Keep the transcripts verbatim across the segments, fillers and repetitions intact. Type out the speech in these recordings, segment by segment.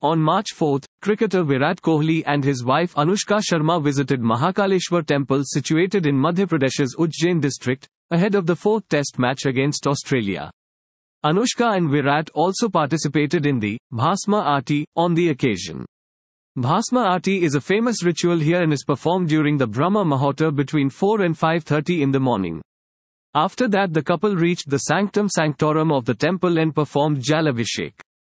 On March fourth, cricketer Virat Kohli and his wife Anushka Sharma visited Mahakaleshwar temple situated in Madhya Pradesh's Ujjain district, ahead of the fourth test match against Australia. Anushka and Virat also participated in the Bhasma Aarti on the occasion. Bhasma Aarti is a famous ritual here and is performed during the Brahma Muhurta between four and five thirty in the morning. After that the couple reached the Sanctum Sanctorum of the temple and performed Jalabhishek.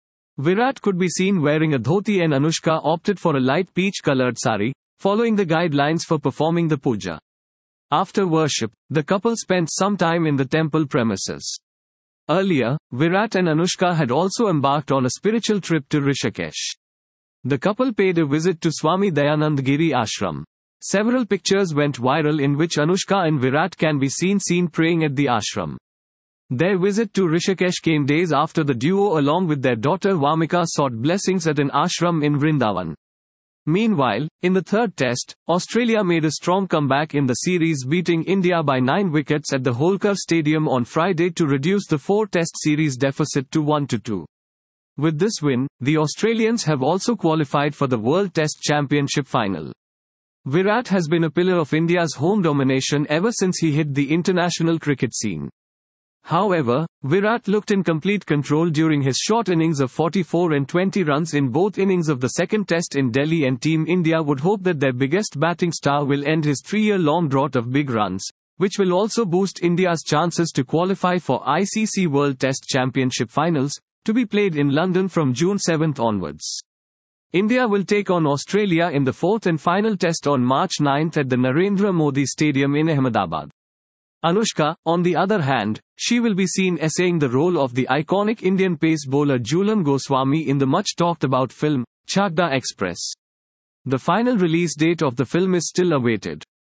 Virat could be seen wearing a dhoti and Anushka opted for a light peach-colored sari, following the guidelines for performing the puja. After worship, the couple spent some time in the temple premises. Earlier, Virat and Anushka had also embarked on a spiritual trip to Rishikesh. The couple paid a visit to Swami Dayanand Giri Ashram. Several pictures went viral in which Anushka and Virat can be seen seen praying at the ashram. Their visit to Rishikesh came days after the duo along with their daughter Vamika sought blessings at an ashram in Vrindavan. Meanwhile, in the third test, Australia made a strong comeback in the series beating India by nine wickets at the Holkar Stadium on Friday to reduce the four-test series deficit to one to two. With this win, the Australians have also qualified for the World Test Championship final. Virat has been a pillar of India's home domination ever since he hit the international cricket scene. However, Virat looked in complete control during his short innings of forty-four and twenty runs in both innings of the second test in Delhi, and Team India would hope that their biggest batting star will end his three-year-long drought of big runs, which will also boost India's chances to qualify for I C C World Test Championship finals, to be played in London from June seventh onwards. India will take on Australia in the fourth and final test on March ninth at the Narendra Modi Stadium in Ahmedabad. Anushka, on the other hand, she will be seen essaying the role of the iconic Indian pace bowler Jhulan Goswami in the much-talked-about film, Chakda Express. The final release date of the film is still awaited.